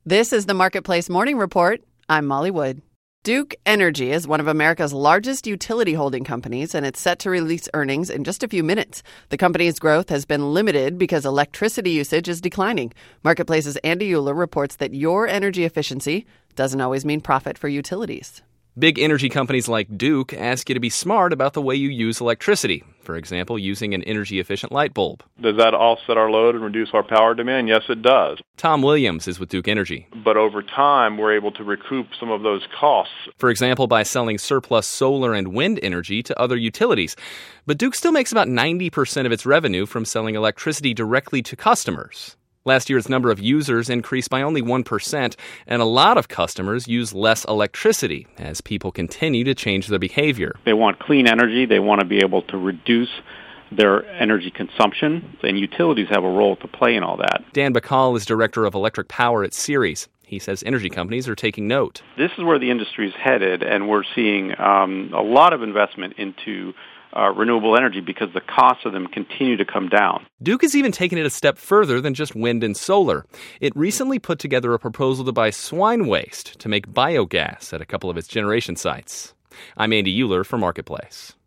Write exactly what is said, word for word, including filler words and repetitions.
This is the Marketplace Morning Report. I'm Molly Wood. Duke Energy is one of America's largest utility holding companies, and it's set to release earnings in just a few minutes. The company's growth has been limited because electricity usage is declining. Marketplace's Andy Euler reports that your energy efficiency doesn't always mean profit for utilities. Big energy companies like Duke ask you to be smart about the way you use electricity. For example, using an energy-efficient light bulb. Does that offset our load and reduce our power demand? Yes, it does. Tom Williams is with Duke Energy. But over time, we're able to recoup some of those costs. For example, by selling surplus solar and wind energy to other utilities. But Duke still makes about ninety percent of its revenue from selling electricity directly to customers. Last year's number of users increased by only one percent, and a lot of customers use less electricity as people continue to change their behavior. They want clean energy. They want to be able to reduce their energy consumption, and utilities have a role to play in all that. Dan Bacall is director of electric power at Ceres. He says energy companies are taking note. This is where the industry is headed, and we're seeing um, a lot of investment into Uh, renewable energy because the costs of them continue to come down. Duke has even taken it a step further than just wind and solar. It recently put together a proposal to buy swine waste to make biogas at a couple of its generation sites. I'm Andy Euler for Marketplace.